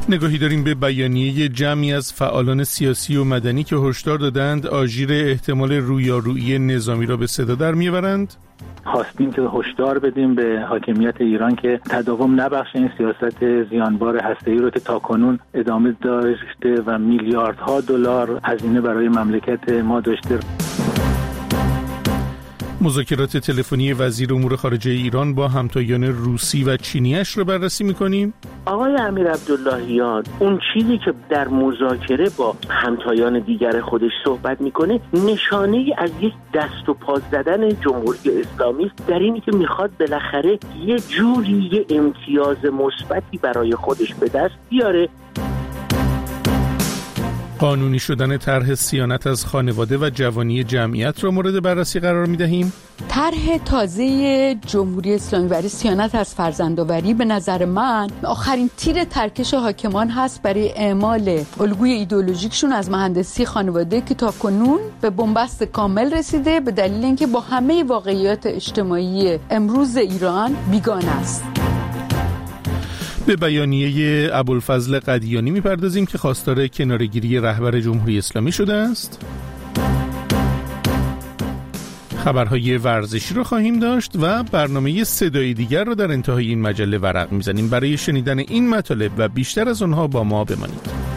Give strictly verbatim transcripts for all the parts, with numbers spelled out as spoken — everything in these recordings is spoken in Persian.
نگاهی داریم به بیانیه جمعی از فعالان سیاسی و مدنی که هشدار دادند آژیر احتمال رویارویی نظامی را به صدا در می‌آورند. خواستیم که هشدار بدیم به حاکمیت ایران که تداوم نبخشه این سیاست زیانبار هسته‌ای رو که تاکنون ادامه داشته و میلیاردها دلار هزینه برای مملکت ما داشته. مذاکرات تلفنی وزیر امور خارجه ایران با همتایان روسی و چینیش رو بررسی می‌کنیم. آقای امیر عبداللهیان اون چیزی که در مذاکره با همتایان دیگر خودش صحبت میکنه نشانه از یک دست و پا زدن جمهوری اسلامی در اینی که میخواد بالاخره یه جوری یه امتیاز مثبتی برای خودش به دست بیاره. قانونی شدن طرح صیانت از خانواده و جوانی جمعیت را مورد بررسی قرار می‌دهیم. طرح تازه جمهوری اسلامی برای صیانت از فرزندآوری به نظر من آخرین تیر ترکش حاکمان هست برای اعمال الگوی ایدئولوژیکشون از مهندسی خانواده که تاکنون به بنبست کامل رسیده به دلیل اینکه با همه واقعیات اجتماعی امروز ایران بیگانه است. به بیانیه ابوالفضل قدیانی می‌پردازیم که خواستار کناره‌گیری رهبر جمهوری اسلامی شده است. خبرهای ورزشی رو خواهیم داشت و برنامه صدایی دیگر رو در انتهای این مجله ورق می‌زنیم. برای شنیدن این مطالب و بیشتر از آنها با ما بمانید.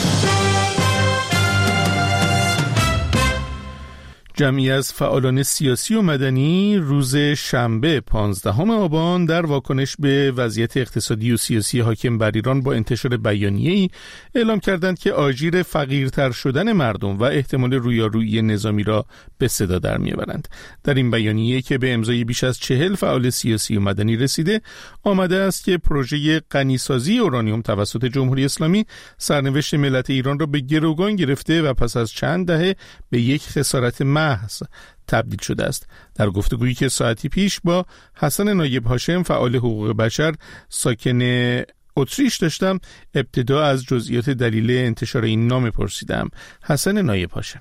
جمعی از فعالان سیاسی و مدنی روز شنبه پانزدهم آبان در واکنش به وضعیت اقتصادی و سیاسی حاکم بر ایران با انتشار بیانیه‌ای اعلام کردند که آژیر فقیرتر شدن مردم و احتمال رویارویی نظامی را به صدا در می‌آورند. در این بیانیه که به امضای بیش از چهل فعال سیاسی و مدنی رسیده آمده است که پروژه غنیسازی اورانیوم توسط جمهوری اسلامی سرنوشت ملت ایران را به گروگان گرفته و پس از چند دهه به یک خسارت محض تبدیل شده است. در گفتگویی که ساعتی پیش با حسن نایب هاشم فعال حقوق بشر ساکن اتریش داشتم، ابتدا از جزئیات دلیل انتشار این نام پرسیدم. حسن نایب هاشم: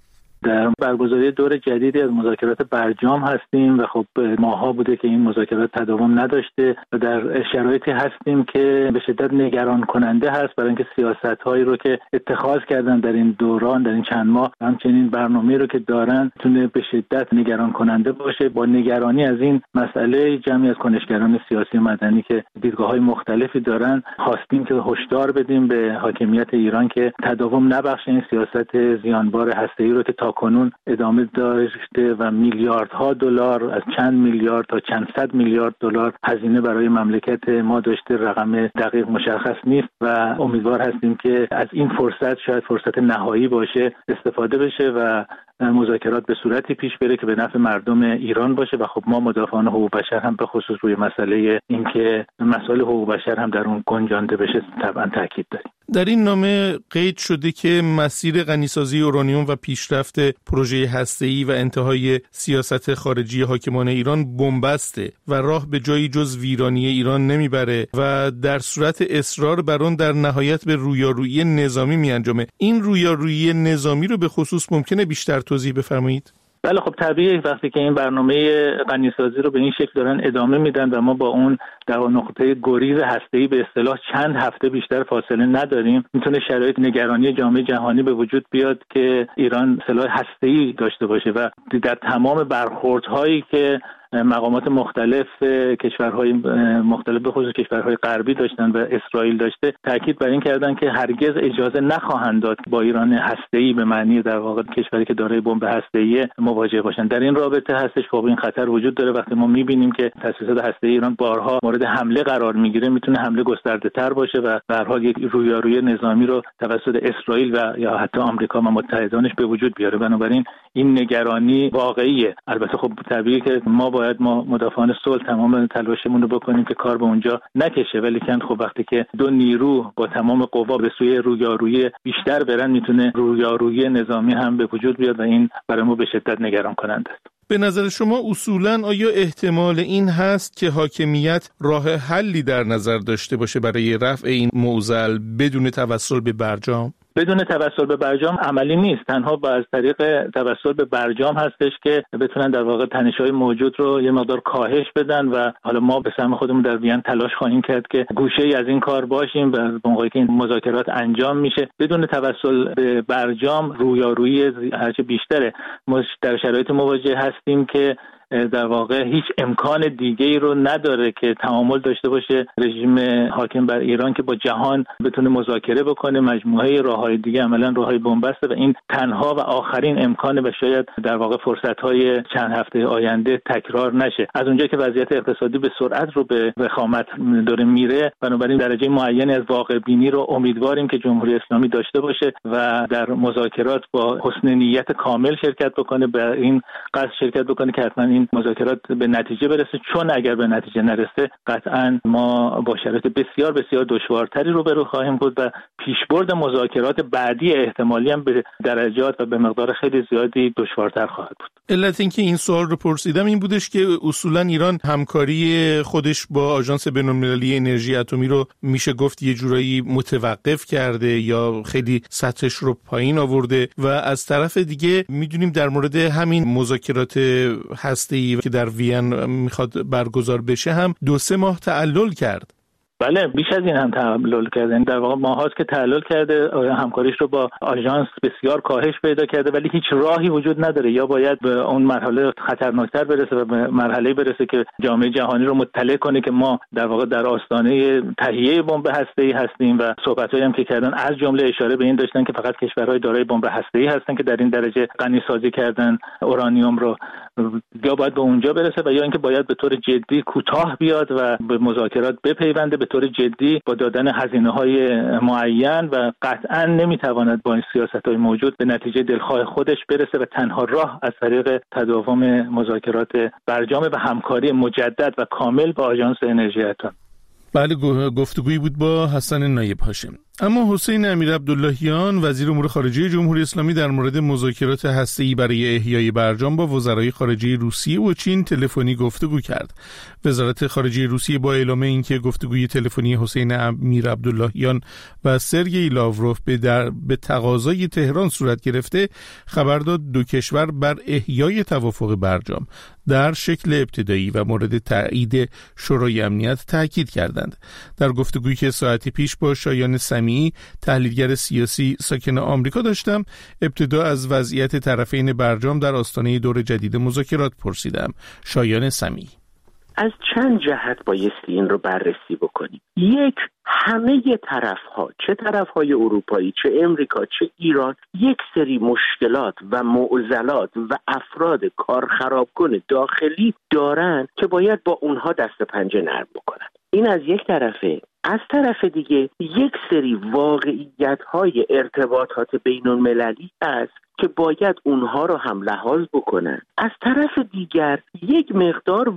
در برگزاری دور جدیدی از مذاکرات برجام هستیم و خب ماها بوده که این مذاکرات تداوم نداشته و در شرایطی هستیم که به شدت نگران کننده هست برای اینکه سیاست‌هایی رو که اتخاذ کردن در این دوران در این چند ماه همچنین برنامه‌ای رو که دارن تونه به شدت نگران کننده باشه. با نگرانی از این مسئله جمعی از کنشگران سیاسی و مدنی که دیدگاه‌های مختلفی دارن خواستیم که هشدار بدیم به حاکمیت ایران که تداوم نبخشه این سیاست زیانبار هسته‌ای رو که کنون ادامه داشته و میلیاردها دلار از چند میلیارد تا چند صد میلیارد دلار هزینه برای مملکت ما داشته. رقم دقیق مشخص نیست و امیدوار هستیم که از این فرصت شاید فرصت نهایی باشه استفاده بشه و مذاکرات به صورتی پیش بره که به نفع مردم ایران باشه و خب ما مدافعان حقوق بشر هم به خصوص روی مسئله اینکه مسائل حقوق بشر هم در اون گنجانده بشه طبعا تاکید داریم. در این نامه قید شده که مسیر غنیسازی اورانیوم و پیشرفت پروژه هسته‌ای و انتهای سیاست خارجی حاکمان ایران بنبسته و راه به جایی جز ویرانی ایران نمیبره و در صورت اصرار بر آن در نهایت به رویارویی نظامی میانجامه. این رویارویی نظامی رو به خصوص ممکنه بیشتر توضیح بفرمایید؟ بله خب طبیعیه وقتی که این برنامه غنیسازی رو به این شکل دارن ادامه میدن و ما با اون در نقطه گریز هسته‌ای به اصطلاح چند هفته بیشتر فاصله نداریم، میتونه شرایط نگرانی جامعه جهانی به وجود بیاد که ایران سلاح هسته‌ای داشته باشه و در تمام برخوردهایی که مقامات مختلف کشورهای مختلف به خصوص کشورهای غربی داشتن و اسرائیل داشته تاکید بر این کردن که هرگز اجازه نخواهند داد با ایران هسته‌ای به معنی در واقع کشوری که دارای بمب هسته‌ای مواجه باشند. در این رابطه هستش خب این خطر وجود داره. وقتی ما می‌بینیم که تأسیسات هسته‌ای ایران بارها مورد حمله قرار میگیره میتونه حمله گسترده‌تر باشه و به هر حال یک رویارویی نظامی رو توسط اسرائیل و یا حتی آمریکا و متحدانش به وجود بیاره. بنابراین این نگرانی واقعیه. البته خب طبیعیه که ما باید ما مدافعان صلح تمام تلاشمون رو بکنیم که کار به اونجا نکشه، ولی کن خب وقتی که دو نیرو با تمام قوا به سوی رویارویی بیشتر برن میتونه رویارویی نظامی هم به وجود بیاد و این برای ما به شدت نگران کننده است. به نظر شما اصولاً آیا احتمال این هست که حاکمیت راه حلی در نظر داشته باشه برای رفع این معضل بدون توسل به برجام؟ بدون توسل به برجام عملی نیست. تنها با از طریق توسل به برجام هستش که بتونن در واقع تنش‌های موجود رو یه مقدار کاهش بدن و حالا ما به سهم خودمون در وین تلاش خواهیم کرد که گوشه‌ای از این کار باشیم و موقعی که این مذاکرات انجام میشه بدون توسل به برجام رویارویی هرچه بیشتره. ما در شرایط مواجه هستیم که در واقع هیچ امکان دیگه‌ای رو نداره که تعامل داشته باشه رژیم حاکم بر ایران که با جهان بتونه مذاکره بکنه. مجموعه راه‌های دیگه عملاً راه‌های بن‌بسته و این تنها و آخرین امکانه و شاید در واقع فرصت‌های چند هفته آینده تکرار نشه. از اونجایی که وضعیت اقتصادی به سرعت رو به وخامت داره میره، بنابراین درجه معینی از واقع بینی رو امیدواریم که جمهوری اسلامی داشته باشه و در مذاکرات با حسن نیت کامل شرکت بکنه، به این قصد شرکت بکنه که حتما این مذاکرات به نتیجه برسه، چون اگر به نتیجه نرسه قطعاً ما با شرایط بسیار بسیار دشوارتری روبرو خواهیم بود و پیشبرد مذاکرات بعدی احتمالی هم به درجات و به مقدار خیلی زیادی دشوارتر خواهد بود. علت اینکه این سوال رو پرسیدم این بودش که اصولاً ایران همکاری خودش با آژانس بین‌المللی انرژی اتمی رو میشه گفت یه جورایی متوقف کرده یا خیلی سطحش رو پایین آورده و از طرف دیگه میدونیم در مورد همین مذاکرات هسته‌ای که در وین میخواد برگزار بشه هم دو سه ماه تعلل کرد. بله، بیش از این هم تعلل کرده. در واقع ماهاست که تعلل کرده، همکاریش رو با آژانس بسیار کاهش پیدا کرده، ولی هیچ راهی وجود نداره. یا باید به اون مرحله خطرناکتر برسه و به مرحله برسه که جامعه جهانی رو مطلع کنه که ما در واقع در آستانه تهیه بمب هسته‌ای هستیم و صحبتایی هم که کردن از جمله اشاره به این داشتن که فقط کشورهای دارای بمب هسته‌ای هستن که در این درجه غنی سازی کردن اورانیوم رو. یا باید به اونجا برسه و یا اینکه باید به طور جدی کوتاه بیاد و به مذاکرات بپیونده به طور جدی با دادن هزینه‌های معین و قطعاً نمیتواند با این سیاست‌های موجود به نتیجه دلخواه خودش برسه و تنها راه از طریق تداوم مذاکرات برجام و همکاری مجدد و کامل با آژانس انرژی اتم. بله، گفتگویی بود با حسن نایب هاشم. اما حسین امیرعبداللهیان وزیر امور خارجه جمهوری اسلامی در مورد مذاکرات هسته‌ای برای احیای برجام با وزرای خارجه روسیه و چین تلفنی گفتگو کرد. وزارت خارجه روسیه با اعلام اینکه گفتگوی تلفنی حسین امیرعبداللهیان و سرگئی لاوروف به در به تقاضای تهران صورت گرفته، خبر داد دو کشور بر احیای توافق برجام در شکل ابتدایی و مورد تایید شورای امنیت تاکید کردند. در گفتگویی که ساعتی پیش با شایان سمیعی تحلیلگر سیاسی ساکن آمریکا داشتم، ابتدا از وضعیت طرفین برجام در آستانه دور جدید مذاکرات پرسیدم. شایان سمیعی: از چند جهت بایستی این رو بررسی بکنیم. یک، همه طرف ها، چه طرف های اروپایی، چه امریکا، چه ایران، یک سری مشکلات و معضلات و افراد کار خراب کنه داخلی دارن که باید با اونها دست پنجه نرم بکنن. این از یک طرفه. از طرف دیگه یک سری واقعیت‌های ارتباطات بین‌المللی هست که باید اونها رو هم لحاظ بکنن. از طرف دیگر یک مقدار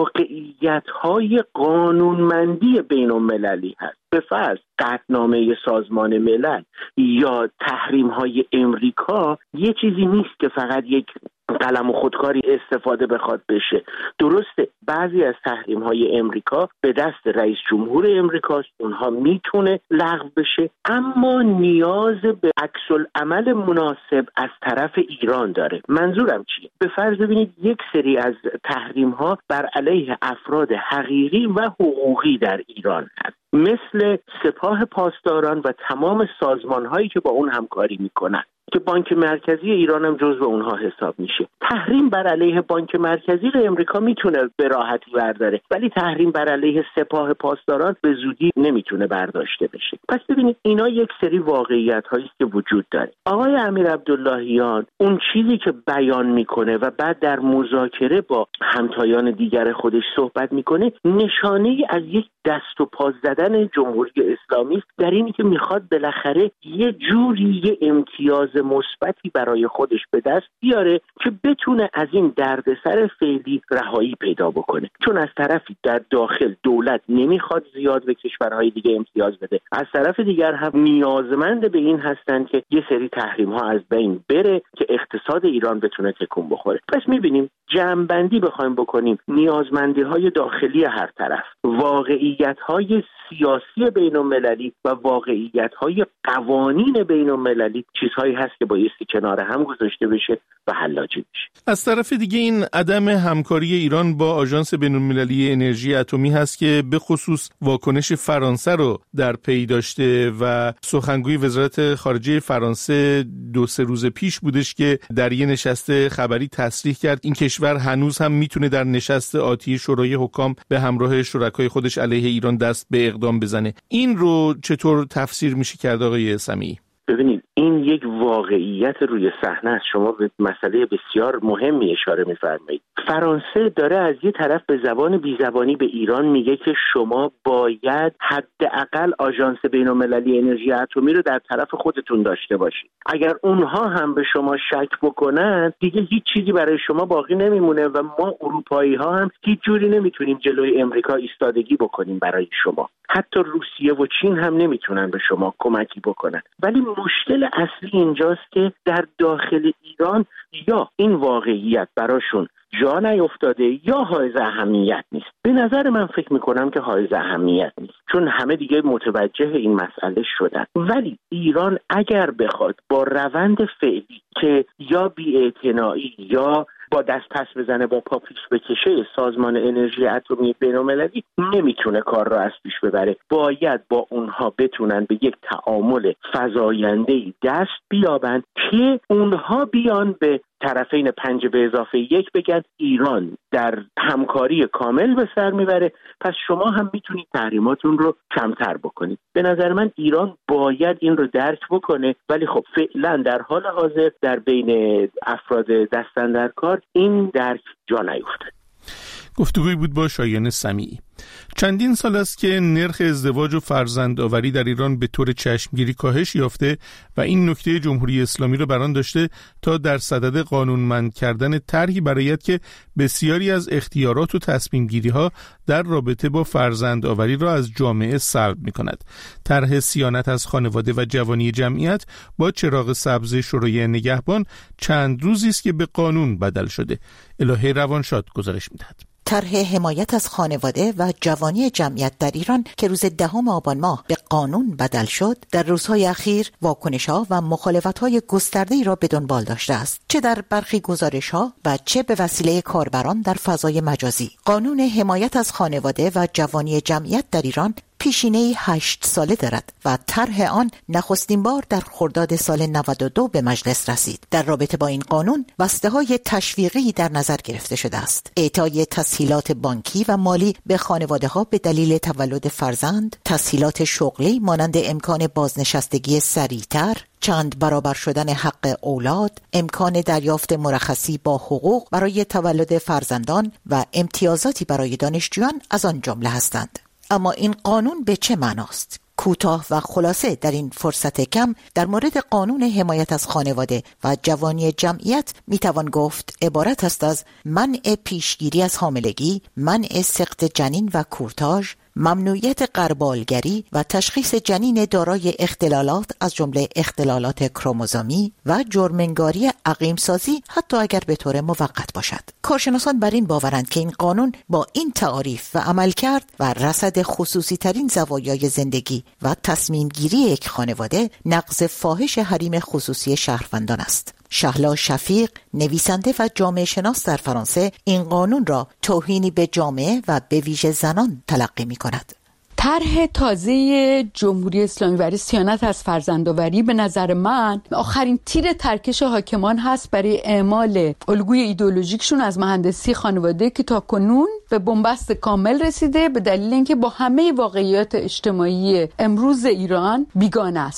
واقعیت‌های قانونمندی بین‌المللی هست. به فرض قطعنامه سازمان ملل یا تحریم‌های امریکا یه چیزی نیست که فقط یک قلم و خودکاری استفاده بخواد بشه. درسته بعضی از تحریم‌های امریکا به دست رئیس جمهور امریکاست، اونها میتونه لغو بشه، اما نیاز به عکس‌العمل مناسب از طرف ایران داره. منظورم چیه؟ به فرض ببینید یک سری از تحریم‌ها بر علیه افراد حقیقی و حقوقی در ایران هست، مثل سپاه پاسداران و تمام سازمان‌هایی که با اون همکاری میکنن که بانک مرکزی ایران هم جزو اونها حساب میشه. تحریم بر علیه بانک مرکزی رو امریکا میتونه به راحتی برداره، ولی تحریم بر علیه سپاه پاسداران به زودی نمیتونه برداشته بشه. پس ببینید اینا یک سری واقعیت هایی است که وجود داره. آقای امیرعبداللهیان اون چیزی که بیان میکنه و بعد در مذاکره با همتایان دیگر خودش صحبت میکنه، نشانه ای از یک دست و پا زدن جمهوری اسلامی است در اینی که میخواد بالاخره یه جوری یه امتیاز نیاز مثبتی برای خودش به دست بیاره که بتونه از این دردسر فعلی رهایی پیدا بکنه. چون از طرفی در داخل دولت نمیخواد زیاد به کشورهای دیگه امتیاز بده، از طرف دیگر هم نیازمند به این هستن که یه سری تحریم ها از بین بره که اقتصاد ایران بتونه تکون بخوره. پس میبینیم جمع‌بندی بخوایم بکنیم نیازمندی های داخلی هر طرف، واقعیت های سیاسی بین المللی و واقعیت های قوانین بین المللی چیزهایی هست که بایستی کنار هم گذاشته بشه و حلاجی بشه. از طرف دیگه این عدم همکاری ایران با آژانس بین المللی انرژی اتمی هست که به خصوص واکنش فرانسه رو در پی داشته و سخنگوی وزارت خارجه فرانسه دو سه روز پیش بودش که در یه نشست خبری تصریح کرد این کشور هنوز هم میتونه در نشست آتی شورای حکام به همراه شرکای خودش علیه ایران دست به اقدام بزنه. این رو چطور تفسیر میشه کرد آقای سمیعی؟ ببینید این یک واقعیت روی صحنه است. شما به مسئله بسیار مهمی اشاره می‌فرمایید. فرانسه داره از یه طرف به زبان بی‌زبانی به ایران میگه که شما باید حداقل آژانس بین‌المللی انرژی اتمی رو در طرف خودتون داشته باشید. اگر اونها هم به شما شک بکنن دیگه هیچ چیزی برای شما باقی نمیمونه و ما اروپایی‌ها هم هیچ جوری نمیتونیم جلوی امریکا ایستادگی بکنیم برای شما. حتی روسیه و چین هم نمیتونن به شما کمکی بکنن. ولی مشکل اصلی اینجاست که در داخل ایران یا این واقعیت براشون جا نیفتاده یا حائز اهمیت نیست. به نظر من فکر میکنم که حائز اهمیت نیست، چون همه دیگه متوجه این مسئله شدن. ولی ایران اگر بخواد با روند فعلی که یا بی‌اعتنایی یا با دست پس بزنه با پا پیش بکشه سازمان انرژی اتمی بین‌المللی نمیتونه کار را از پیش ببره. باید با اونها بتونن به یک تعامل فزاینده‌ای دست بیابن که اونها بیان به طرفین پنج به اضافه یک بگن ایران در همکاری کامل به سر میبره، پس شما هم میتونید تحریماتون رو کمتر بکنید. به نظر من ایران باید این رو درک بکنه، ولی خب فعلا در حال حاضر در بین افراد دستاندرکار این درک جا نیفتاد. گفتگوی بود با شایان سمیعی. چندین سال است که نرخ ازدواج و فرزندآوری در ایران به طور چشمگیری کاهش یافته و این نکته جمهوری اسلامی را بران داشته تا در صدد قانونمند کردن طرحی برآید که بسیاری از اختیارات و تصمیم گیری ها در رابطه با فرزندآوری را از جامعه سلب می کند. طرح صیانت از خانواده و جوانی جمعیت با چراغ سبز شورای نگهبان چند روزی است که به قانون بدل شده. الهه روانشاد گزارش می دهد. طرح حمایت از خانواده و جوانی جمعیت در ایران که روز دهم آبان ماه به قانون بدل شد، در روزهای اخیر واکنش‌ها و مخالفت‌های گسترده‌ای را به دنبال داشته است، چه در برخی گزارش‌ها و چه به وسیله کاربران در فضای مجازی. قانون حمایت از خانواده و جوانی جمعیت در ایران پیشینه‌ای هشت ساله دارد و طرح آن نخستین بار در خرداد سال نود و دو به مجلس رسید. در رابطه با این قانون بسته‌های تشویقی در نظر گرفته شده است: اعطای تسهیلات بانکی و مالی به خانواده‌ها به دلیل تولد فرزند، تسهیلات شغلی مانند امکان بازنشستگی سریعتر، چند برابر شدن حق اولاد، امکان دریافت مرخصی با حقوق برای تولد فرزندان و امتیازاتی برای دانشجویان از آن جمله هستند. اما این قانون به چه معناست؟ کوتاه و خلاصه در این فرصت کم در مورد قانون حمایت از خانواده و جوانی جمعیت میتوان گفت عبارت است از منع پیشگیری از حاملگی، منع سقط جنین و کورتاژ، ممنوعیت غربالگری و تشخیص جنین دارای اختلالات از جمله اختلالات کروموزومی و جرم‌انگاری عقیم‌سازی حتی اگر به طور موقت باشد. کارشناسان بر این باورند که این قانون با این تعاریف و عملکرد و رصد خصوصی ترین زوایای زندگی و تصمیم گیری یک خانواده نقض فاحش حریم خصوصی شهروندان است. شهلا شفیق، نویسنده و جامعه شناس در فرانسه، این قانون را توهینی به جامعه و به ویژه زنان تلقی می کند. طرح تازه جمهوری اسلامی برای صیانت از فرزندآوری به نظر من آخرین تیر ترکش حاکمان هست برای اعمال الگوی ایدئولوژیکشون از مهندسی خانواده که تاکنون به بنبست کامل رسیده به دلیل اینکه با همه واقعیات اجتماعی امروز ایران بیگانه است.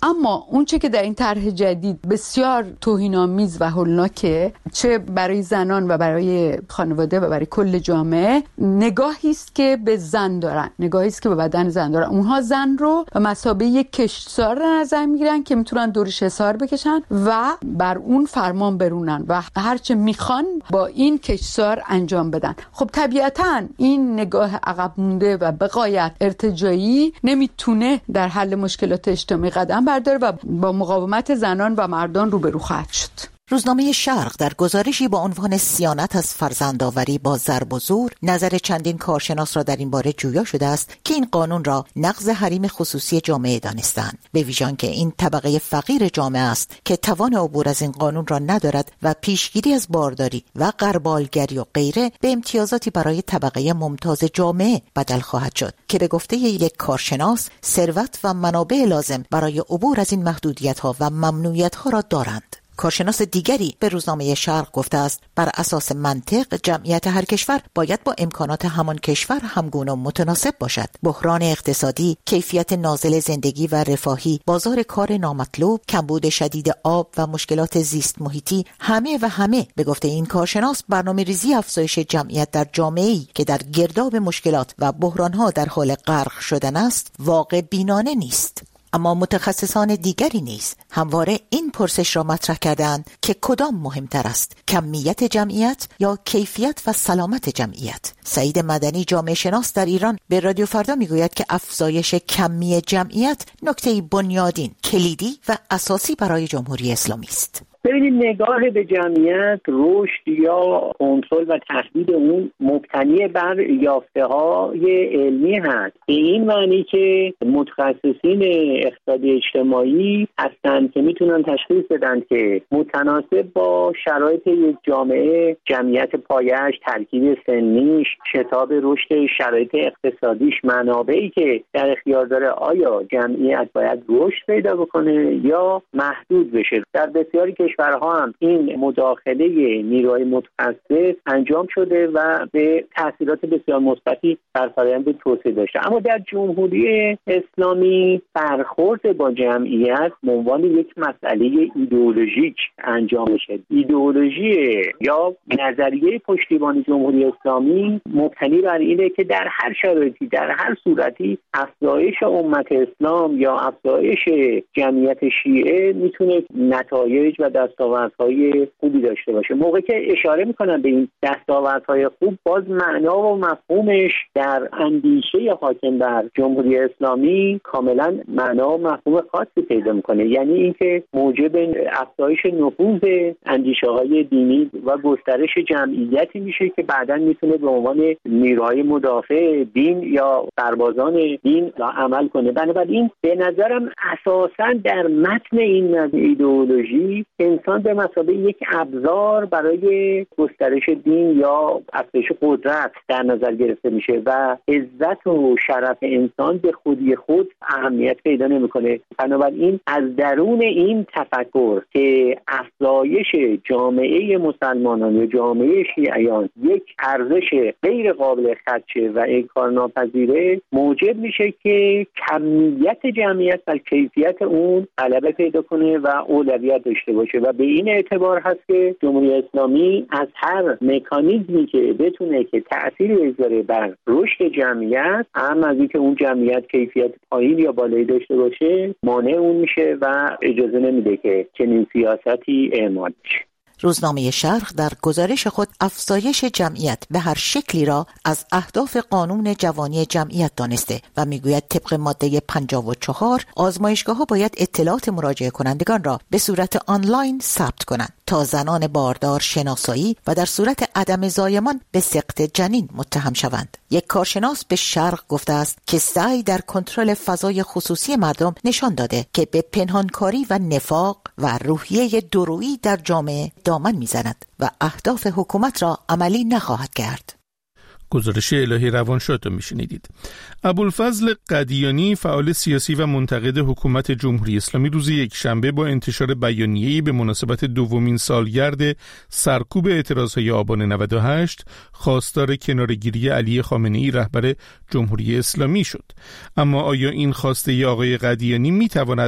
اما اون چه که در این طرح جدید بسیار توهین‌آمیز و هولناکه، چه برای زنان و برای خانواده و برای کل جامعه، نگاهی است که به زن دارن، نگاهی است که به بدن زن دارن. اونها زن رو به مثابه یک کشتزار در نظر میگیرن که میتونن دورش حصار بکشن و بر اون فرمان برونن و هرچه میخوان با این کشتزار انجام بدن. خب طبیعتاً این نگاه عقب مونده و بغایت ارتجاعی نمیتونه در حل مشکلات اجتماعی قدم برداره و با مقاومت زنان و مردان روبرو خواهد شد. روزنامه شرق در گزارشی با عنوان صیانت از فرزندآوری با ضرب و زور نظر چندین کارشناس را در این باره جویا شده است که این قانون را نقض حریم خصوصی جامعه دانستند، به ویژه که این طبقه فقیر جامعه است که توان عبور از این قانون را ندارد و پیشگیری از بارداری و غربالگری و غیره به امتیازاتی برای طبقه ممتاز جامعه بدل خواهد شد که به گفته یک کارشناس ثروت و منابع لازم برای عبور از این محدودیت‌ها و ممنوعیت‌ها را دارند. کارشناس دیگری به روزنامه شرق گفته است بر اساس منطق جمعیت هر کشور باید با امکانات همان کشور همگونه و متناسب باشد. بحران اقتصادی، کیفیت نازل زندگی و رفاهی، بازار کار نامطلوب، کمبود شدید آب و مشکلات زیست محیطی، همه و همه به گفته این کارشناس برنامه‌ریزی افزایش جمعیت در جامعه‌ای که در گرداب مشکلات و بحران‌ها در حال غرق شدن است واقع بینانه نیست. اما متخصصان دیگری نیز همواره این پرسش را مطرح کردند که کدام مهمتر است، کمیت جمعیت یا کیفیت و سلامت جمعیت؟ سعید مدنی جامعه شناس در ایران به رادیو فردا میگوید که افزایش کمی جمعیت نکته بنیادین، کلیدی و اساسی برای جمهوری اسلامی است. ببینید، نگاه به جمعیت، رشد یا کنترل و تهدید اون مبتنی بر یافته‌های علمی هست. به این معنی که متخصصین اقتصادی اجتماعی هستند که میتونن تشخیص بدن که متناسب با شرایط یک جامعه، جمعیت پایش، ترکیب سنیش، شتاب رشد شرایط اقتصادیش، منابعی که در اختیار داره، آیا جمعیت باید رشد پیدا بکنه یا محدود بشه. در بسیاری که کشورها هم این مداخله نیروهای متخصص انجام شده و به تاثیرات بسیار مثبتی بر فرآیند توسعه داشته. اما در جمهوری اسلامی برخورد با جمعیت به عنوان یک مسئله ایدئولوژیک انجام میشه. ایدئولوژی یا نظریه پشتیبان جمهوری اسلامی مبتنی بر اینه که در هر شرایطی، در هر صورتی افزایش امت اسلام یا افزایش جمعیت شیعه میتونه نتایج و دستاوردهای خوبی داشته باشه. موقعی که اشاره میکنن به این دستاوردهای خوب، باز معنا و مفهومش در اندیشه حاکم بر جمهوری اسلامی کاملا معنا و مفهوم خاصی پیدا میکنه. یعنی اینکه موجب افزایش نفوذ اندیشه‌های دینی و گسترش جمعیتی میشه که بعداً میتونه به عنوان نیروهای مدافع دین یا سربازان دین عمل کنه. بنابراین به نظرم اساساً در متن این ایدئولوژی انسان به مثابه یک ابزار برای گسترش دین یا افزایش قدرت در نظر گرفته میشه و عزت و شرف انسان به خودی خود اهمیت پیدا نمیکنه. بنابراین از درون این تفکر که افزایش جامعه مسلمانان یا جامعه شیعیان یک ارزش غیر قابل خدشه و انکارناپذیره، موجب میشه که کمیت جمعیت و کیفیت اون غلبه پیدا کنه و اولویت داشته باشه و به این اعتبار هست که جمهوری اسلامی از هر مکانیزمی که بتونه که تأثیری بذاره بر رشد جمعیت، هم از اینکه اون جمعیت کیفیت پایین یا بالایی داشته باشه، مانع اون میشه و اجازه نمیده که چنین سیاستی اعمال بشه. روزنامه شرق در گزارش خود افزایش جمعیت به هر شکلی را از اهداف قانون جوانی جمعیت دانسته و میگوید طبق ماده پنجاه و چهار آزمایشگاه‌ها باید اطلاعات مراجعه کنندگان را به صورت آنلاین ثبت کنند تا زنان باردار شناسایی و در صورت عدم زایمان به سقط جنین متهم شوند. یک کارشناس به شرق گفته است که سعی در کنترل فضای خصوصی مردم نشان داده که به پنهانکاری و نفاق و روحیه درویی در جامعه دامن میزند و اهداف حکومت را عملی نخواهد کرد. گزارش الهی روانشاد رو میشنیدید. ابوالفضل قدیانی، فعال سیاسی و منتقد حکومت جمهوری اسلامی، روز یکشنبه با انتشار بیانیه‌ای به مناسبت دومین سالگرد سرکوب اعتراضهای آبان نود و هشت خواستار کناره‌گیری علی خامنه‌ای رهبر جمهوری اسلامی شد. اما آیا این خواسته آقای قدیانی میتواند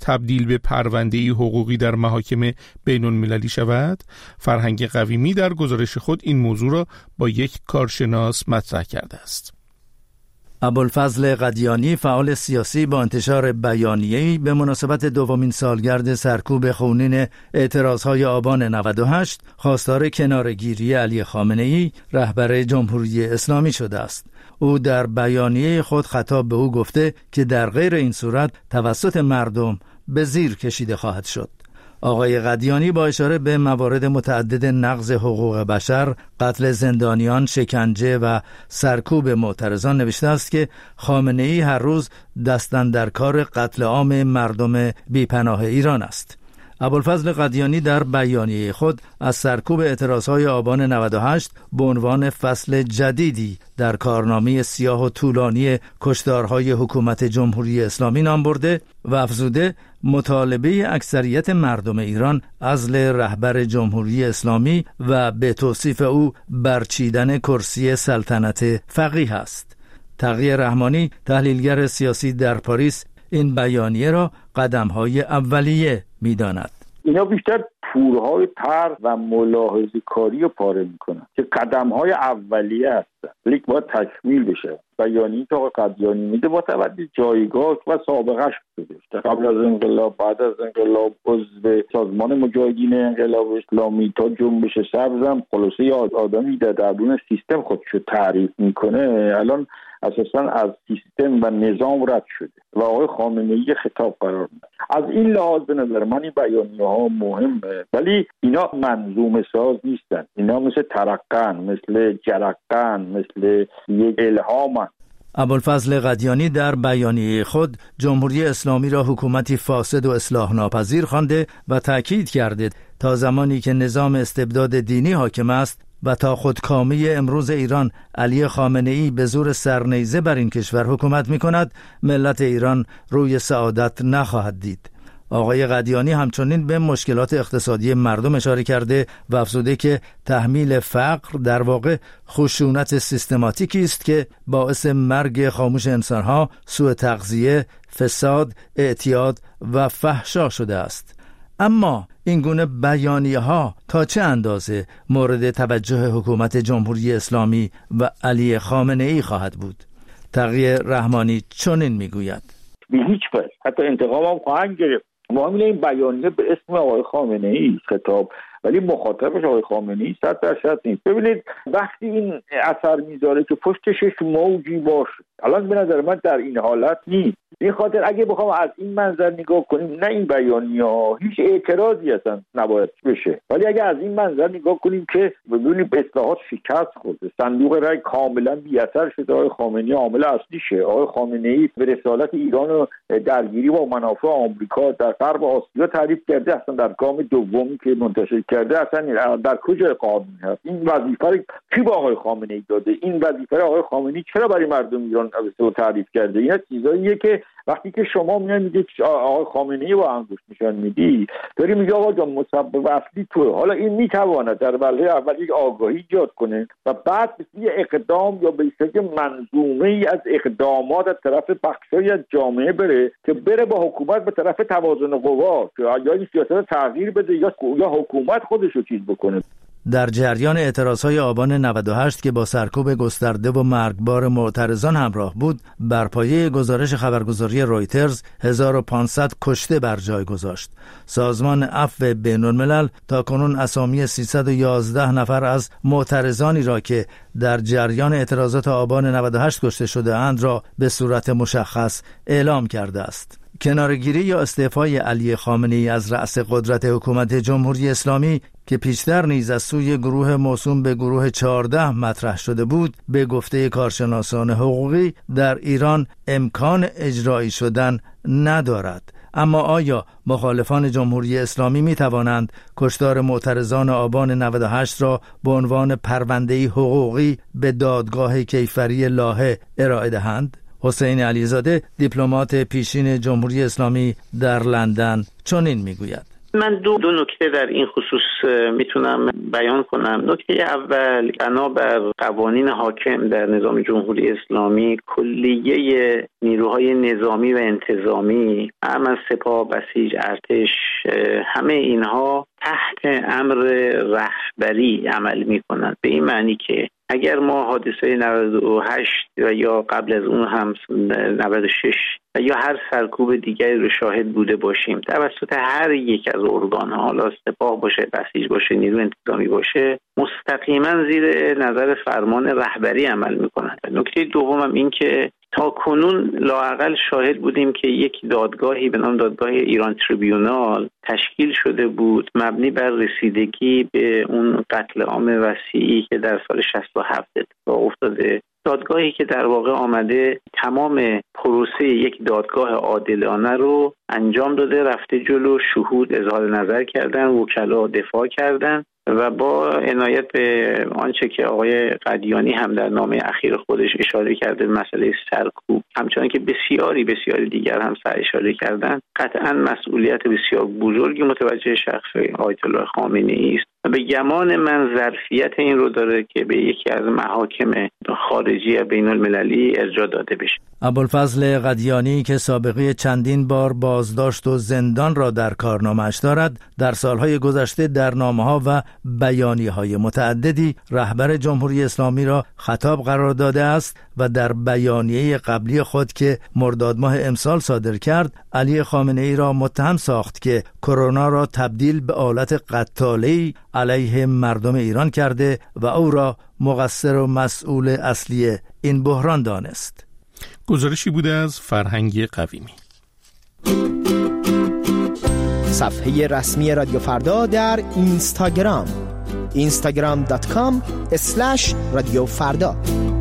تبدیل به پرونده‌ای حقوقی در محاکم بین‌المللی شود؟ فرهنگ قویمی در گزارش خود این موضوع را با یک کارشناس مطرح کرده است. ابوالفضل قدیانی، فعال سیاسی، با انتشار بیانیه‌ای به مناسبت دومین سالگرد سرکوب خونین اعتراضهای آبان نود و هشت خواستار کناره‌گیری علی خامنه‌ای رهبر جمهوری اسلامی شده است. او در بیانیه خود خطاب به او گفته که در غیر این صورت توسط مردم به زیر کشیده خواهد شد. آقای قدیانی با اشاره به موارد متعدد نقض حقوق بشر، قتل زندانیان، شکنجه و سرکوب معترضان نوشته است که خامنه‌ای هر روز دست اندر کار قتل عام مردم بیپناه ایران است. ابوالفضل قدیانی در بیانیه خود از سرکوب اعتراضهای آبان نود و هشت به عنوان فصل جدیدی در کارنامه سیاه و طولانی کشتارهای حکومت جمهوری اسلامی نام برده و افزوده مطالبه اکثریت مردم ایران عزل رهبر جمهوری اسلامی و به توصیف او برچیدن کرسی سلطنت فقیه است. تقی رحمانی، تحلیلگر سیاسی در پاریس، این بیانیه را قدم‌های اولیه می‌داند. اینا بیشتر تورهای طرح و ملاحظه کاری رو پاره میکنن که قدم‌های اولیه هستن، لیک باید تکمیل بشه. بیانیه‌ای که آقای قدیانی میده با توجه جایگاه و سابقه‌اش بوده. قبل از انقلاب، بعد از انقلاب، عضو سازمان مجاهدین انقلاب اسلامی تا جنبش سبزم، خلاصه آدمی در درون سیستم خودشو تعریف میکنه. الان اساساً از سیستم و نظام رد شده و آقای خامنه‌ای خطاب قرار میده. از این لحاظ به نظر من این بیانیه‌ها مهمه، ولی اینا منظومه ساز نیستن. اینا مثل ترقن، مثل جرقن، مثل یک الهام. ابوالفضل قدیانی در بیانیه خود جمهوری اسلامی را حکومتی فاسد و اصلاح ناپذیر خوانده و تأکید کرده تا زمانی که نظام استبداد دینی حاکم است و تا خودکامی امروز ایران علی خامنه‌ای به زور سرنیزه بر این کشور حکومت می کند، ملت ایران روی سعادت نخواهد دید. آقای قدیانی همچنین به مشکلات اقتصادی مردم اشاره کرده و افزوده که تحمیل فقر در واقع خشونت سیستماتیکی است که باعث مرگ خاموش انسانها، سوء تغذیه، فساد، اعتیاد و فحشا شده است. اما این گونه بیانیه ها تا چه اندازه مورد توجه حکومت جمهوری اسلامی و علی خامنه‌ای خواهد بود؟ تقی رحمانی چنین میگوید: به هیچ وجه، حتی انتقام هم خواهند گرفت. مهم اینه این بیانیه به اسم آقای خامنه‌ای خطاب، ولی مخاطبش آقای خامنه‌ای صد درصد نیست. ببینید وقتی این اثر میذاره که پشتش موجی باشه، الان به نظر من در این حالت نیست. این خاطر اگه بخوام از این منظر نگاه کنیم، نه این بیانیه‌ها هیچ اعتراضی اصلا نباید بشه، ولی اگه از این منظر نگاه کنیم که ببینیم اصلاحات شکست خورده، صندوق رای کاملا بی‌اثر شده، آقای خامنه‌ای عامل اصلی شه. آقای خامنه‌ای به رسالت ایران و درگیری با منافع آمریکا در غرب آسیا تعریف کرده، اصلا در گام دومی که منتشر کرده اصلا در کجای قانون هست؟ این وظیفه رو کی با آقای خامنه‌ای داده؟ این وظیفه آقای خامنه‌ای چرا برای مردم ایران تعریف کرده؟ اینا چیزاییه که وقتی که شما میاد میگید آقای خامنه‌ای با انگشت نشان میدی، داری میگه آقا جان مسبب اصلی تو. حالا این میتواند در وهله اول یک آگاهی ایجاد کنه و بعد به یه اقدام یا به شکل منظومه ای از اقدامات از طرف بخشایی از جامعه بره که بره با حکومت به طرف توازن قوا، که یا این سیاست تغییر بده یا یا حکومت خودش رو چیز بکنه. در جریان اعتراضهای آبان نود و هشت که با سرکوب گسترده و مرگبار معترضان همراه بود، بر پایه گزارش خبرگزاری رویترز هزار و پانصد کشته بر جای گذاشت. سازمان عفو بین‌الملل تاکنون اسامی سیصد و یازده نفر از معترضانی را که در جریان اعتراضات آبان نود و هشت کشته شده اند را به صورت مشخص اعلام کرده است. کنارگیری یا استعفای علی خامنه‌ای از رأس قدرت حکومت جمهوری اسلامی که پیشتر نیز از سوی گروه موسوم به گروه چهارده مطرح شده بود، به گفته کارشناسان حقوقی در ایران امکان اجرایی شدن ندارد. اما آیا مخالفان جمهوری اسلامی می توانند کشتار معترضان آبان نود و هشت را به عنوان پرونده‌ای حقوقی به دادگاه کیفری لاهه ارائه دهند؟ حسین علیزاده، دیپلمات پیشین جمهوری اسلامی در لندن، چنین میگوید: من دو دو نکته در این خصوص میتونم بیان کنم. نکته اول، بنابر قوانین حاکم در نظام جمهوری اسلامی، کلیه نیروهای نظامی و انتظامی، هم از سپاه، بسیج، ارتش، همه اینها تحت امر رهبری عمل میکنند. به این معنی که اگر ما حادثه نود و هشت و یا قبل از اون هم نود و شش و یا هر سرکوب دیگری رو شاهد بوده باشیم توسط هر یک از ارگان‌ها، حالا سپاه باشه، بسیج باشه، نیرو انتظامی باشه، مستقیما زیر نظر فرمان رهبری عمل میکنند. نکته دومم این که تا کنون لااقل شاهد بودیم که یک دادگاهی به نام دادگاه ایران تریبیونال تشکیل شده بود مبنی بر رسیدگی به اون قتل عام وسیعی که در سال شصت و هفت اتفاق افتاده. دادگاهی که در واقع آمده تمام پروسه یک دادگاه عادلانه رو انجام داده، رفته جلو، شهود اظهار نظر کردن، وکلا دفاع کردن و با عنایت به آنچه که آقای قدیانی هم در نامه اخیر خودش اشاره کرده، مسئله سرکوب، همچنان که بسیاری بسیاری دیگر هم سر اشاره کردن، قطعا مسئولیت بسیار بزرگی متوجه شخص آیت الله خامنه‌ای است. به گمان من ظرفیت این رو داره که به یکی از محاکم خارجی بین المللی ارجاع داده بشه. ابوالفضل قدیانی که سابقه چندین بار بازداشت و زندان را در کارنامه‌اش دارد، در سالهای گذشته در نامه‌ها و بیانیه‌های متعددی رهبر جمهوری اسلامی را خطاب قرار داده است و در بیانیه قبلی خود که مرداد ماه امسال صادر کرد، علی خامنه‌ای را متهم ساخت که کرونا را تبدیل به آلت قتالی علیه مردم ایران کرده و او را مقصر و مسئول اصلی این بحران دانست. گزارشی بوده از فرهنگ قویمی. صفحه رسمی رادیو فردا در اینستاگرام اینستاگرام دات کام اسلش رادیو فردا.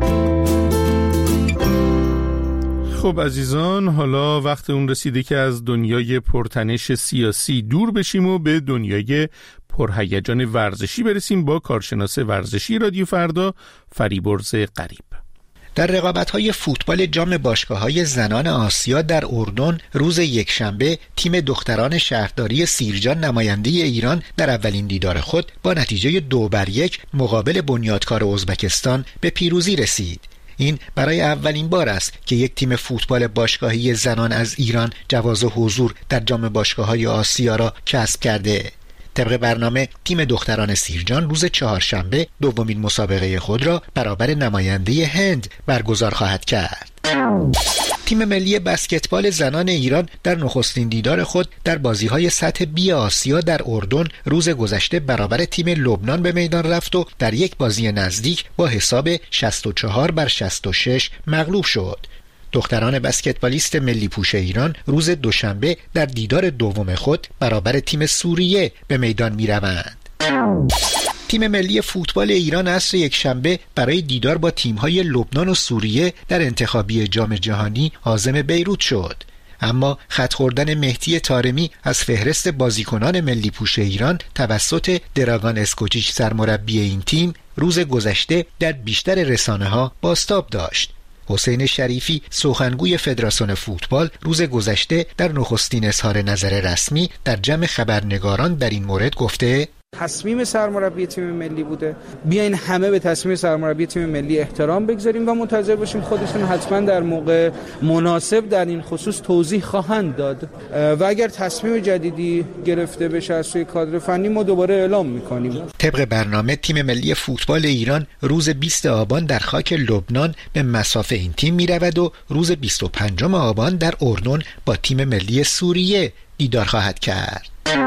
خب عزیزان، حالا وقت اون رسیده که از دنیای پرتنش سیاسی دور بشیم و به دنیای پرهیجان ورزشی برسیم با کارشناس ورزشی رادیو فردا فریبرز غریب. در رقابت‌های فوتبال جام باشگاه‌های زنان آسیا در اردن روز یکشنبه تیم دختران شهرداری سیرجان نماینده ایران در اولین دیدار خود با نتیجه دو بر یک مقابل بنیادکار ازبکستان به پیروزی رسید. این برای اولین بار است که یک تیم فوتبال باشگاهی زنان از ایران جواز حضور در جام باشگاه‌های آسیا را کسب کرده. طبق برنامه تیم دختران سیرجان روز چهارشنبه دومین مسابقه خود را برابر نماینده هند برگزار خواهد کرد. تیم ملی بسکتبال زنان ایران در نخستین دیدار خود در بازی‌های سطح بی آسیا در اردن روز گذشته برابر تیم لبنان به میدان رفت و در یک بازی نزدیک با حساب شصت و چهار بر شصت و شش مغلوب شد. دختران بسکتبالیست ملی پوش ایران روز دوشنبه در دیدار دوم خود برابر تیم سوریه به میدان می روند. تیم ملی فوتبال ایران عصر یک شنبه برای دیدار با تیم‌های لبنان و سوریه در انتخابی جام جهانی عازم بیروت شد. اما خط خوردن مهدی طارمی از فهرست بازیکنان ملی پوش ایران توسط دراگان اسکوچیچ سرمربی این تیم روز گذشته در بیشتر رسانه‌ها بازتاب داشت. حسین شریفی سخنگوی فدراسیون فوتبال روز گذشته در نخستین اظهار نظر رسمی در جمع خبرنگاران در این مورد گفته تصمیم سرمربی تیم ملی بوده، بیاین همه به تصمیم سرمربی تیم ملی احترام بگذاریم و منتظر باشیم خودشون حتما در موقع مناسب در این خصوص توضیح خواهند داد و اگر تصمیم جدیدی گرفته بشه از سوی کادر فنی ما دوباره اعلام میکنیم. طبق برنامه تیم ملی فوتبال ایران روز بیست آبان در خاک لبنان به مصاف این تیم میرود و روز بیست و پنجم آبان در اردن با تیم ملی سوریه دیدار خواهد کرد.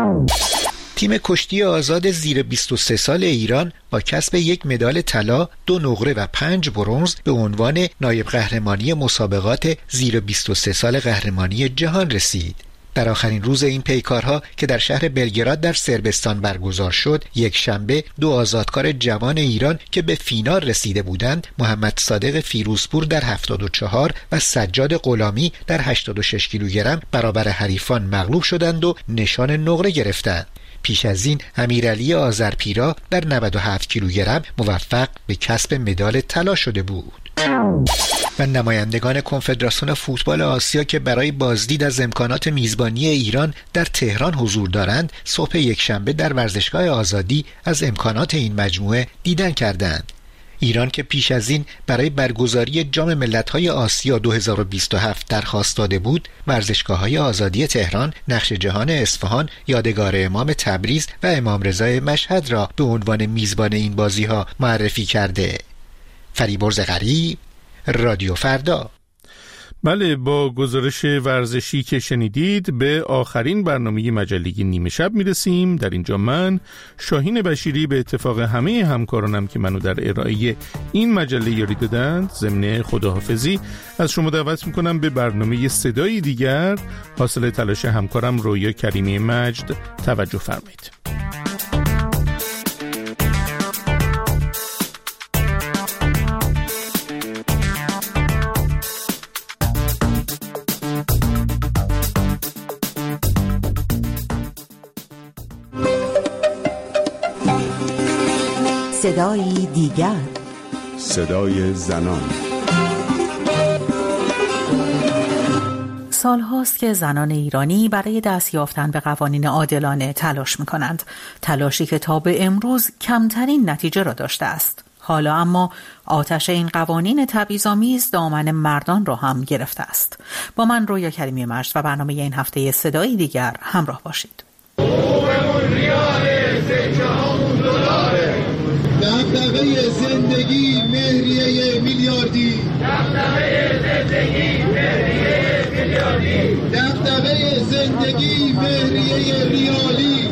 تیم کشتی آزاد زیر بیست و سه سال ایران با کسب یک مدال طلا، دو نقره و پنج برنز به عنوان نایب قهرمانی مسابقات زیر بیست و سه سال قهرمانی جهان رسید. در آخرین روز این پیکارها که در شهر بلگراد در صربستان برگزار شد، یک شنبه دو آزادکار جوان ایران که به فینال رسیده بودند، محمد صادق فیروزپور در هفتاد و چهار و سجاد غلامی در هشتاد و شش کیلوگرم برابر حریفان مغلوب شدند و نشان نقره گرفتند. پیش از این امیرعلی آذرپیرا در نود و هفت کیلوگرم موفق به کسب مدال طلا شده بود. و نمایندگان کنفدراسیون فوتبال آسیا که برای بازدید از امکانات میزبانی ایران در تهران حضور دارند، صبح یکشنبه در ورزشگاه آزادی از امکانات این مجموعه دیدن کردند. ایران که پیش از این برای برگزاری جام ملت‌های آسیا دو هزار و بیست و هفت درخواست داده بود، ورزشگاه‌های آزادی تهران، نقش جهان اصفهان، یادگار امام تبریز و امام رضا مشهد را به عنوان میزبان این بازی‌ها معرفی کرده. فریبرز غریب، رادیو فردا. بله، با گزارش ورزشی که شنیدید به آخرین برنامه مجلگی نیمه شب میرسیم. در اینجا من شاهین بشیری به اتفاق همه همکارانم که منو در ارائه این مجله یاری دادند ضمن خداحافظی از شما دعوت میکنم به برنامه صدایی دیگر حاصل تلاش همکارم رویا کریمی مجد توجه فرمایید. صدای دیگر، صدای زنان. سالهاست که زنان ایرانی برای دست یافتن به قوانین عادلانه تلاش می‌کنند، تلاشی که تا به امروز کمترین نتیجه را داشته است. حالا اما آتش این قوانین تبعیض‌آمیز دامن مردان را هم گرفته است. با من رویا کریمی مجد و برنامه این هفته صدای دیگر همراه باشید. دغدغه زندگی مهریه میلیاردی، دغدغه زندگی مهریه میلیاردی، دغدغه زندگی مهریه ریالی،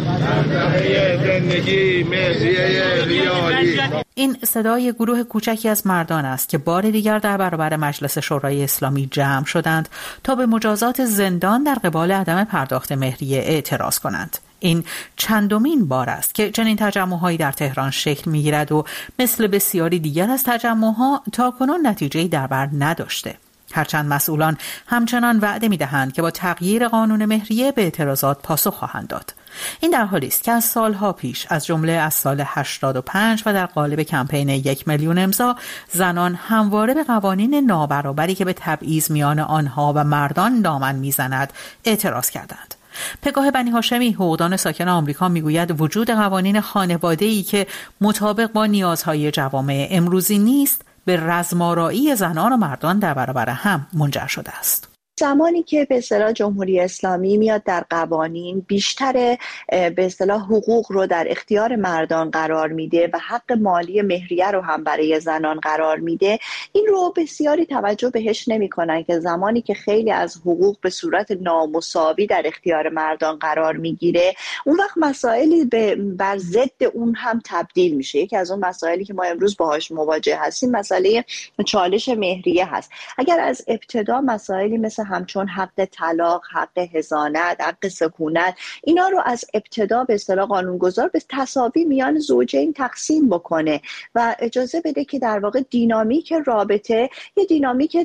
دغدغه زندگی مهریه ریالی. این صدای گروه کوچکی از مردان است که بار دیگر در برابر مجلس شورای اسلامی جمع شدند تا به مجازات زندان در قبال عدم پرداخت مهریه اعتراض کنند. این چندمین بار است که چنین تجمع‌هایی در تهران شکل می‌گیرد و مثل بسیاری دیگر از تجمع‌ها تاکنون نتیجه‌ای در بر نداشته. هرچند مسئولان همچنان وعده می‌دهند که با تغییر قانون مهریه به اعتراضات پاسخ خواهند داد. این در حالی است که از سالها پیش از جمله از سال هشتاد و پنج و در قالب کمپین یک میلیون امضا، زنان همواره به قوانین نابرابری که به تبعیض میان آنها و مردان دامن می‌زند اعتراض کردند. پگاه بنی هاشمی، حقوقدان ساکن آمریکا، میگوید وجود قوانین خانواده‌ای که مطابق با نیازهای جوامع امروزی نیست به رزمارایی زنان و مردان در برابر هم منجر شده است. زمانی که به اصطلاح جمهوری اسلامی میاد در قوانین بیشتر به اصطلاح حقوق رو در اختیار مردان قرار میده و حق مالی مهریه رو هم برای زنان قرار میده، این رو بسیاری توجه بهش نمیکنن که زمانی که خیلی از حقوق به صورت نامساوی در اختیار مردان قرار میگیره، اون وقت مسائلی به بر ضد اون هم تبدیل میشه. یکی از اون مسائلی که ما امروز باهاش مواجه هستیم مسئله چالش مهریه هست. اگر از ابتدا مسائلی مثل همچون حق طلاق، حق حضانت، حق سکونت، اینا رو از ابتدا به اصطلاح قانونگذار به تساوی میان زوجین تقسیم بکنه و اجازه بده که در واقع دینامیک رابطه یه دینامیک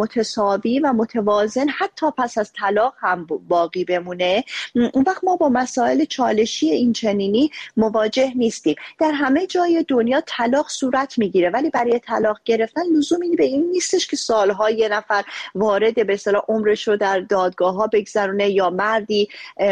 متساوی و متوازن حتی پس از طلاق هم باقی بمونه، اون وقت ما با مسائل چالشی این چنینی مواجه نیستیم. در همه جای دنیا طلاق صورت میگیره، ولی برای طلاق گرفتن لزومی به این نیستش که سالها یه نفر وارد به اصطلاح عمرش رو در دادگاه ها بگذرونه یا مردی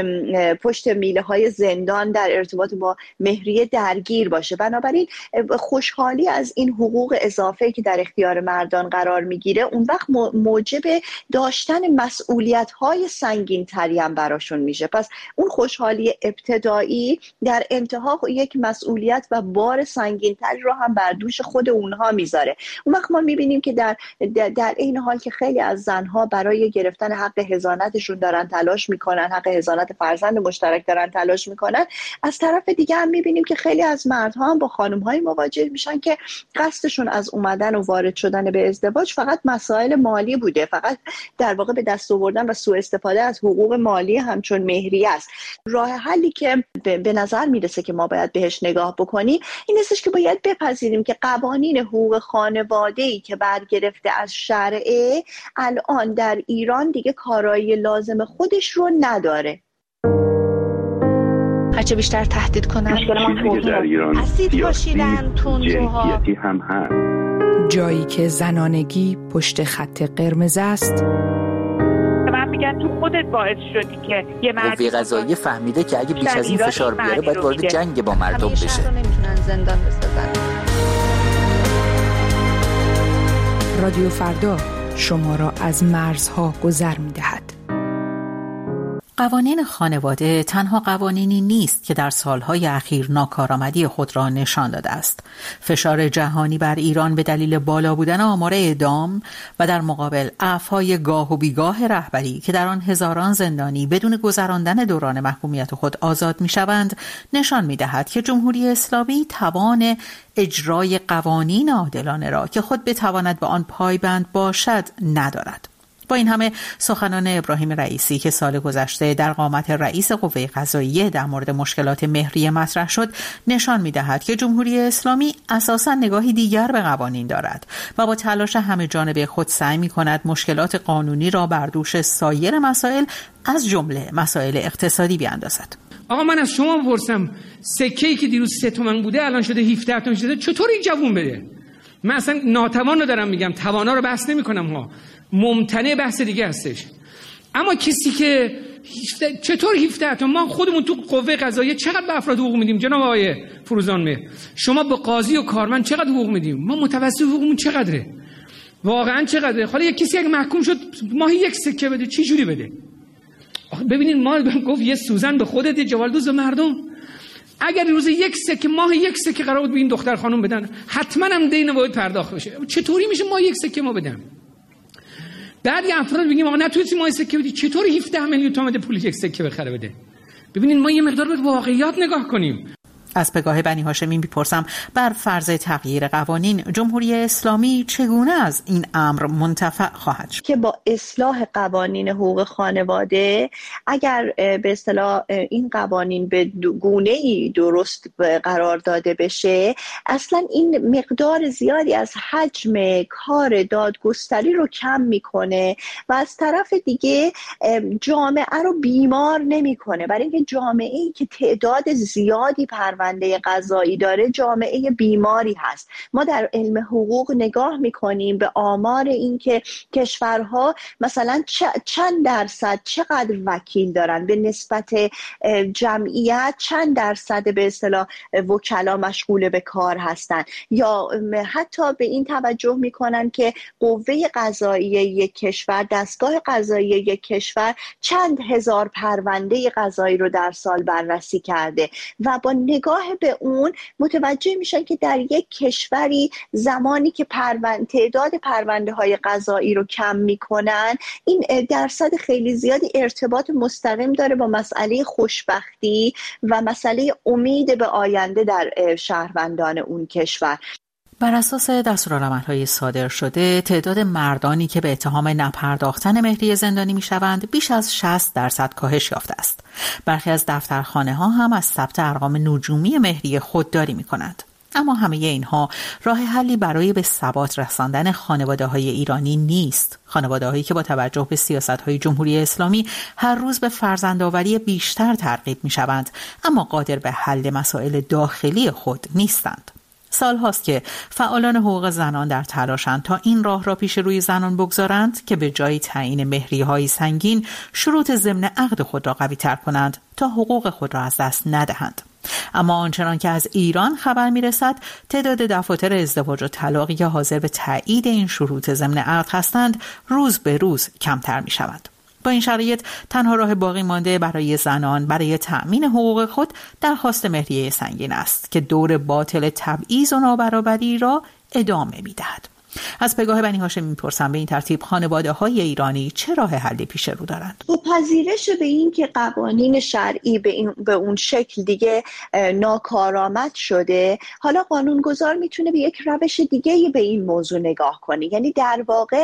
پشت میله های زندان در ارتباط با مهریه درگیر باشه. بنابراین خوشحالی از این حقوق اضافه که در اختیار مردان قرار میگیره اون وقت موجب داشتن مسئولیت های سنگین تری هم براشون میشه. پس اون خوشحالی ابتدایی در انتها یک مسئولیت و بار سنگین تری رو هم بر دوش خود اونها میذاره. اون وقت ما میبینیم که در در این حال که خیلی از زنها برای گرفتن حق حضانتشون دارن تلاش میکنن، حق حضانت فرزند مشترک دارن تلاش میکنن، از طرف دیگه هم میبینیم که خیلی از مردها هم با خانم‌های مواجه میشن که قصدشون از اومدن و وارد شدن به ازدواج فقط مسائل مالی بوده، فقط در واقع به دست آوردن و سوء استفاده از حقوق مالی همچون مهریه است. راه حلی که به نظر میرسه که ما باید بهش نگاه بکنیم این استش که باید بپذیریم که قوانین حقوق خانواده‌ای که برگرفته از شرعه الان در ایران دیگه کارایی لازم خودش رو نداره. هرچه بیشتر تهدید کنن چیزی که در ایران اسید پاشیدن تندروها هم هست. جایی که زنانگی پشت خط قرمز است. من میگن تو خودت باعث شدی که یه مرد قوه قضاییه فهمیده که اگه بیش از این فشار بیاره باید وارد جنگ با مردم بشه. همیشه نمیتونن زندان بسازن. رادیو فردا شما را از مرزها گذر می‌دهد. قوانین خانواده تنها قوانینی نیست که در سالهای اخیر ناکارآمدی خود را نشان داده است. فشار جهانی بر ایران به دلیل بالا بودن آمار اعدام و در مقابل عفوهای گاه و بیگاه رهبری که در آن هزاران زندانی بدون گذراندن دوران محکومیت خود آزاد می‌شوند، نشان می‌دهد که جمهوری اسلامی توان اجرای قوانین عادلانه را که خود بتواند به آن پایبند باشد ندارد. با این همه سخنان ابراهیم رئیسی که سال گذشته در قامت رئیس قوه قضاییه در مورد مشکلات مهریه مطرح شد نشان می‌دهد که جمهوری اسلامی اساساً نگاهی دیگر به قوانین دارد و با تلاش همه جانبه خود سعی می‌کند مشکلات قانونی را بر دوش سایر مسائل از جمله مسائل اقتصادی بیاندازد. آقا من از شما بپرسم سکه‌ای که دیروز سه تومن بوده الان شده هفده تومن شده، چطور این جوون بده؟ من اصلا ناتوان رو دارم میگم، توانا رو بحث نمی‌کنم ها، ممتنع بحث دیگه هستش. اما کسی که چطور هفده تومن، ما خودمون تو قوه قضاییه چقدر به افراد حقوق میدیم جناب آقای فروزانمهر؟ شما به قاضی و کارمند چقدر حقوق میدیم؟ ما متوسط حقوقمون چقدره؟ واقعا چقدره؟ حالا یک کسی اگه محکوم شد ماهی یک سکه بده، چی جوری بده؟ ببینید ما گفت یه سوزن به خودت، یه جوالدوز به مردم. اگر روز یک سکه، ماه یک سکه قرار بود به این دختر خانم بدن، حتما هم دین باید پرداخت بشه. چطوری میشه ما یک سکه ما بدم؟ بعد یه افراد بگیم آقا نتونستی ما یک سکه بدی، چطور هفده میلیون تومان پول یک سکه بخره بده؟ ببینید ما یه مقدار به واقعیات نگاه کنیم. از پگاه بنی هاشمی میپرسم بر فرض تغییر قوانین جمهوری اسلامی چگونه از این امر منتفع خواهد شد؟ که با اصلاح قوانین حقوق خانواده اگر به اصطلاح این قوانین به گونه‌ای درست قرار داده بشه، اصلا این مقدار زیادی از حجم کار دادگستری رو کم میکنه و از طرف دیگه جامعه رو بیمار نمیکنه، برای اینکه جامعه‌ای که تعداد زیادی پرونده پرونده قضایی داره جامعه بیماری هست. ما در علم حقوق نگاه میکنیم به آمار این که کشورها مثلا چند درصد چقدر وکیل دارن به نسبت جمعیت، چند درصد به اصطلاح وکلا مشغول به کار هستن، یا حتی به این توجه میکنن که قوه قضاییه یک کشور، دستگاه قضاییه یک کشور چند هزار پرونده قضایی رو در سال بررسی کرده و با نگاه به اون متوجه میشن که در یک کشوری زمانی که پرونده تعداد پرونده های قضایی رو کم میکنن، این درصد خیلی زیادی ارتباط مستقیم داره با مسئله خوشبختی و مسئله امید به آینده در شهروندان اون کشور. بر اساس دستورالعمل‌های صادر شده، تعداد مردانی که به اتهام نپرداختن مهریه زندانی می‌شوند بیش از شصت درصد کاهش یافته است. برخی از دفترخانه‌ها هم از ثبت ارقام نجومی مهریه خودداری می‌کنند. اما همه اینها راه حلی برای به ثبات رساندن خانواده‌های ایرانی نیست. خانواده‌هایی که با توجه به سیاست‌های جمهوری اسلامی هر روز به فرزندآوری بیشتر ترغیب می‌شوند، اما قادر به حل مسائل داخلی خود نیستند. سال هاست که فعالان حقوق زنان در تلاشند تا این راه را پیش روی زنان بگذارند که به جای تعیین مهریه‌های سنگین شروط ضمن عقد خود را قوی تر کنند تا حقوق خود را از دست ندهند. اما آنچنان که از ایران خبر میرسد، تعداد دفاتر ازدواج و طلاقی که حاضر به تایید این شروط ضمن عقد هستند روز به روز کمتر می شود. با این شرایط تنها راه باقی مانده برای زنان برای تأمین حقوق خود درخواست مهریه سنگین است که دور باطل تبعیض و نابرابری را ادامه می‌دهد. از پگاه بنی هاشمی می‌پرسم به این ترتیب خانواده‌های ایرانی چه راه حلی پیش رو دارند؟ و پذیرش به این که قوانین شرعی به این به اون شکل دیگه ناکارآمد شده، حالا قانونگذار میتونه به یک روش دیگه به این موضوع نگاه کنه، یعنی در واقع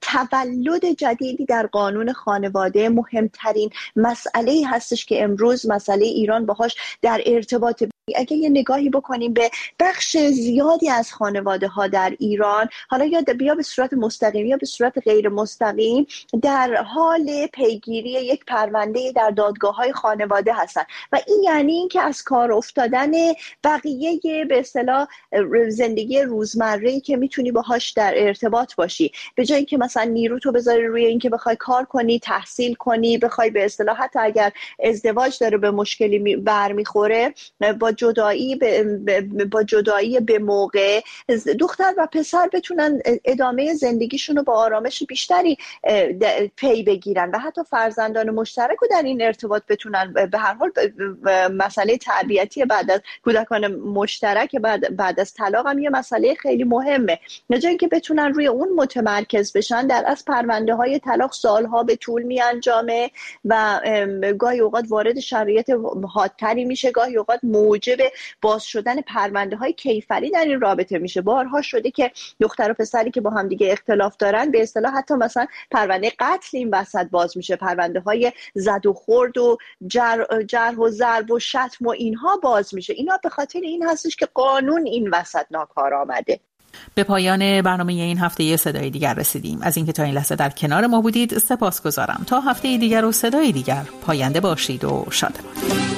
تولد جدیدی در قانون خانواده مهمترین مسئله هستش که امروز مسئله ایران باهاش در ارتباط. اگه یه نگاهی بکنیم به بخش زیادی از خانواده ها در ایران، حالا یا بیا به صورت مستقیم یا به صورت غیر مستقیم، در حال پیگیری یک پرونده در دادگاه های خانواده هستن و این یعنی این که از کار افتادن بقیه به اصطلاح زندگی روزمره‌ای که میتونی باهاش در ارتباط باشی، به جای اینکه مثلا نیرو تو بذاری روی اینکه بخوای کار کنی، تحصیل کنی، بخوای به اصطلاح حتی اگر ازدواج داره به مشکلی برمیخوره، با جدایی با جدایی به موقع دختر و پسر بتونن ادامه زندگیشون رو با آرامش بیشتری پی بگیرن و حتی فرزندان مشترک رو در این ارتباط بتونن. به هر حال مسئله تربیتی بعد از کودکان مشترک بعد بعد از طلاق هم یه مسئله خیلی مهمه. نه جای اینکه بتونن روی اون متمرکز بشن، در از پرونده های طلاق سالها به طول می انجامه و گاهی اوقات وارد شرایط حادتری میشه، گاهی اوقات موجب باز شدن پرونده های کیفری در این رابطه میشه. بارها شده که دختر و پسری که با هم دیگه اختلاف دارن به اصطلاح حتی مثلا پرونده قتل این وسط باز میشه، پرونده های زد و خورد و جر، جرح و ضرب و شتم و اینها باز میشه. اینا به خاطر این هستش که قانون این وسط ناکار آمده. به پایان برنامه این هفته یه صدای دیگر رسیدیم. از اینکه تا این لحظه در کنار ما بودید سپاسگزارم. تا هفته دیگر و صدای دیگر پاینده باشید و شاد باشید.